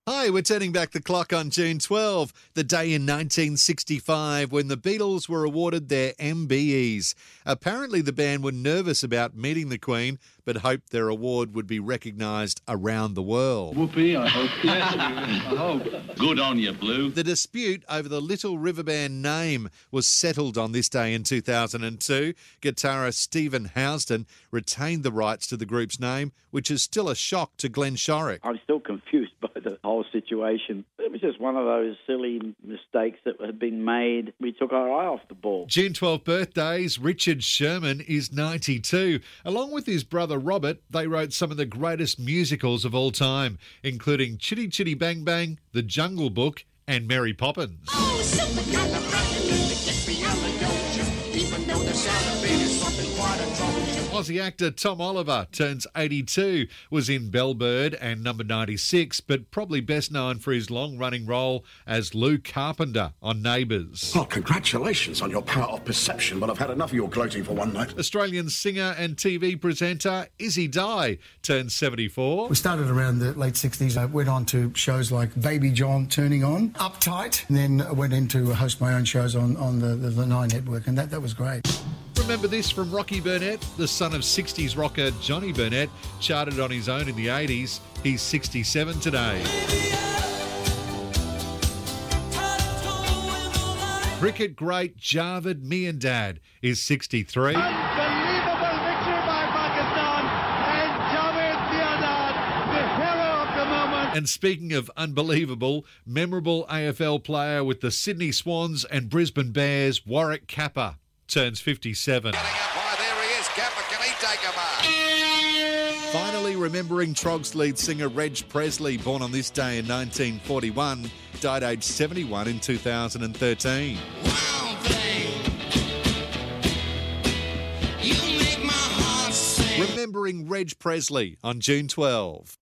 Hi, we're turning back the clock on June 12, the day in 1965 when the Beatles were awarded their MBEs. Apparently the band were nervous about meeting the Queen, but hoped their award would be recognised around the world. Whoopee, I hope. Yes, I hope. Good on you, Blue. The dispute over the Little River Band name was settled on this day in 2002. Guitarist Stephen Housden retained the rights to the group's name, which is still a shock to Glenn Shorrock. I'm still confused by the whole situation. It was just one of those silly mistakes that had been made. We took our eye off the ball. June 12 birthdays, Richard Sherman is 92. Along with his brother Robert, they wrote some of the greatest musicals of all time, including Chitty Chitty Bang Bang, The Jungle Book and Mary Poppins. Oh, supercalifragilisticexpialidocious, even though the celebrated something quite atrocious. Aussie actor Tom Oliver turns 82, was in Bellbird and Number 96, but probably best known for his long-running role as Lou Carpenter on Neighbours. Well, congratulations on your power of perception, but I've had enough of your gloating for one night. Australian singer and TV presenter Izzy Dye turns 74. We started around the late 60s. I went on to shows like Baby John Turning On, Uptight, and then I went into host my own shows on the Nine Network, and that was great. Remember this from Rocky Burnett, the son of 60s rocker Johnny Burnett, charted on his own in the 80s. He's 67 today. Cricket great Javed Miandad is 63. Unbelievable victory by Pakistan and Javed Miandad, the hero of the moment. And speaking of unbelievable, memorable AFL player with the Sydney Swans and Brisbane Bears, Warwick Capper, turns 57. Getting up high, there he is, Capper, can he take a mark? Finally remembering Trogs lead singer Reg Presley, born on this day in 1941, died aged 71 in 2013. Wild thing, you make my heart sing. Remembering Reg Presley on June 12.